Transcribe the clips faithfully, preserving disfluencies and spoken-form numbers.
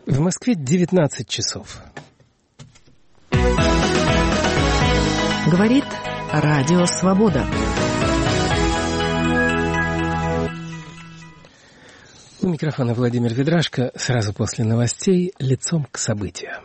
В Москве девятнадцать часов. Говорит Радио Свобода. У микрофона Владимир Ведрашко. Сразу после новостей лицом к событию.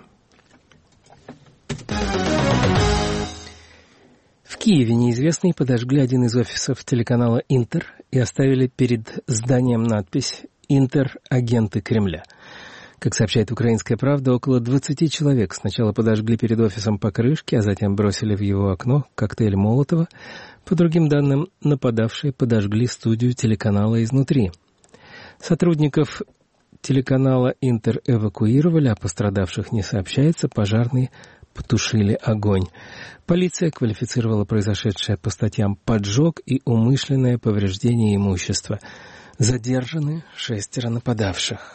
В Киеве неизвестные подожгли один из офисов телеканала «Интер» и оставили перед зданием надпись «Интер. Агенты Кремля». Как сообщает «Украинская правда», около двадцати человек сначала подожгли перед офисом покрышки, а затем бросили в его окно коктейль Молотова. По другим данным, нападавшие подожгли студию телеканала изнутри. Сотрудников телеканала «Интер» эвакуировали, а пострадавших не сообщается, пожарные потушили огонь. Полиция квалифицировала произошедшее по статьям «поджог» и «умышленное повреждение имущества». Задержаны шестеро нападавших.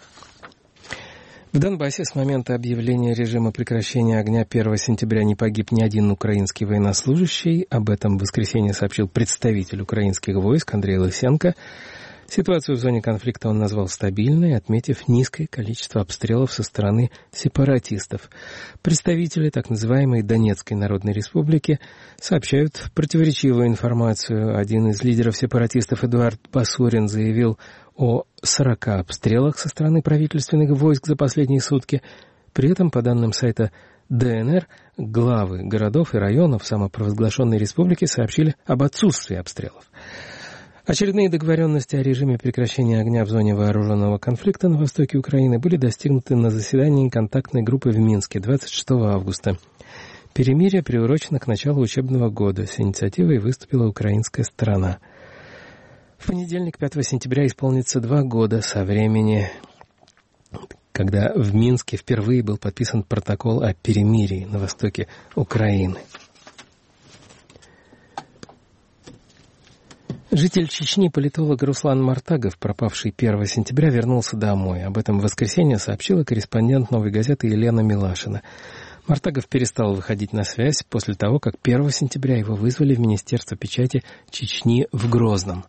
В Донбассе с момента объявления режима прекращения огня первого сентября не погиб ни один украинский военнослужащий. Об этом в воскресенье сообщил представитель украинских войск Андрей Лысенко. Ситуацию в зоне конфликта он назвал стабильной, отметив низкое количество обстрелов со стороны сепаратистов. Представители так называемой Донецкой Народной Республики сообщают противоречивую информацию. Один из лидеров сепаратистов, Эдуард Басурин, заявил о сорока обстрелах со стороны правительственных войск за последние сутки. При этом, по данным сайта ДНР, главы городов и районов самопровозглашенной республики сообщили об отсутствии обстрелов. Очередные договоренности о режиме прекращения огня в зоне вооруженного конфликта на востоке Украины были достигнуты на заседании контактной группы в Минске двадцать шестого августа. Перемирие приурочено к началу учебного года. С инициативой выступила украинская сторона. В понедельник, пятого сентября, исполнится два года со времени, когда в Минске впервые был подписан протокол о перемирии на востоке Украины. Житель Чечни, политолог Руслан Мартагов, пропавший первого сентября, вернулся домой. Об этом в воскресенье сообщила корреспондент «Новой газеты» Елена Милашина. Мартагов перестал выходить на связь после того, как первого сентября его вызвали в Министерство печати Чечни в Грозном.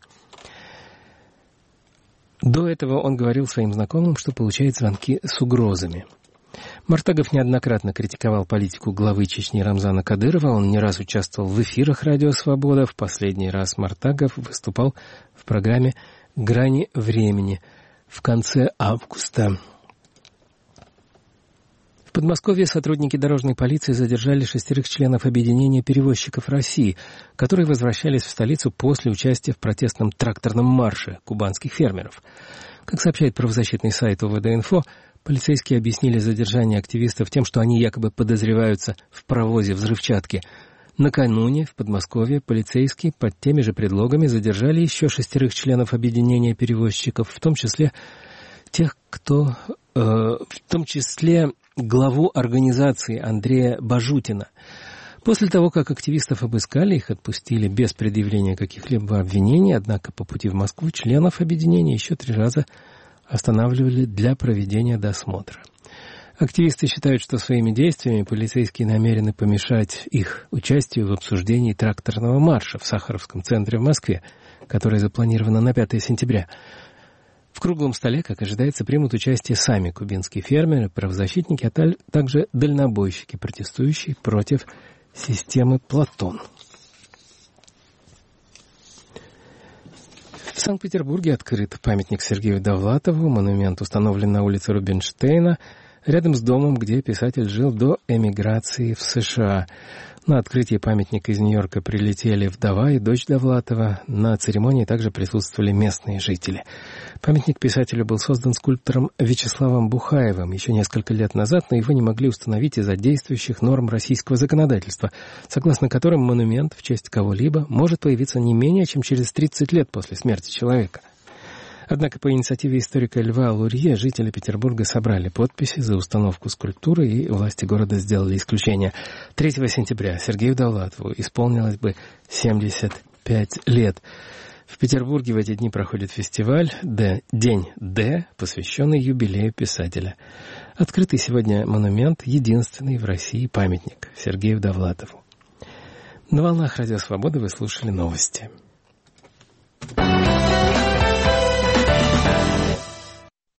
До этого он говорил своим знакомым, что получает звонки с угрозами. Мартагов неоднократно критиковал политику главы Чечни Рамзана Кадырова. Он не раз участвовал в эфирах «Радио Свобода». В последний раз Мартагов выступал в программе «Грани времени» в конце августа. В Подмосковье сотрудники дорожной полиции задержали шестерых членов объединения перевозчиков России, которые возвращались в столицу после участия в протестном тракторном марше кубанских фермеров. Как сообщает правозащитный сайт о вэ дэ инфо, полицейские объяснили задержание активистов тем, что они якобы подозреваются в провозе взрывчатки. Накануне в Подмосковье полицейские под теми же предлогами задержали еще шестерых членов объединения перевозчиков, в том числе тех, кто, э, в том числе главу организации Андрея Бажутина. После того, как активистов обыскали, их отпустили без предъявления каких-либо обвинений, однако по пути в Москву членов объединения еще три раза останавливали для проведения досмотра. Активисты считают, что своими действиями полицейские намерены помешать их участию в обсуждении тракторного марша в Сахаровском центре в Москве, которое запланировано на пятого сентября. В круглом столе, как ожидается, примут участие сами кубинские фермеры, правозащитники, а также дальнобойщики, протестующие против системы Платон. В Санкт-Петербурге открыт памятник Сергею Довлатову. Монумент установлен на улице Рубинштейна, рядом с домом, где писатель жил до эмиграции в США. На открытие памятника из Нью-Йорка прилетели вдова и дочь Довлатова. На церемонии также присутствовали местные жители. Памятник писателю был создан скульптором Вячеславом Бухаевым еще несколько лет назад, но его не могли установить из-за действующих норм российского законодательства, согласно которым монумент в честь кого-либо может появиться не менее чем через тридцать лет после смерти человека. Однако по инициативе историка Льва Лурье жители Петербурга собрали подписи за установку скульптуры, и власти города сделали исключение. третьего сентября Сергею Довлатову исполнилось бы семьдесят пять лет. В Петербурге в эти дни проходит фестиваль «Д», День Д, посвященный юбилею писателя. Открытый сегодня монумент — единственный в России памятник Сергею Довлатову. На волнах Радио Свобода вы слушали новости.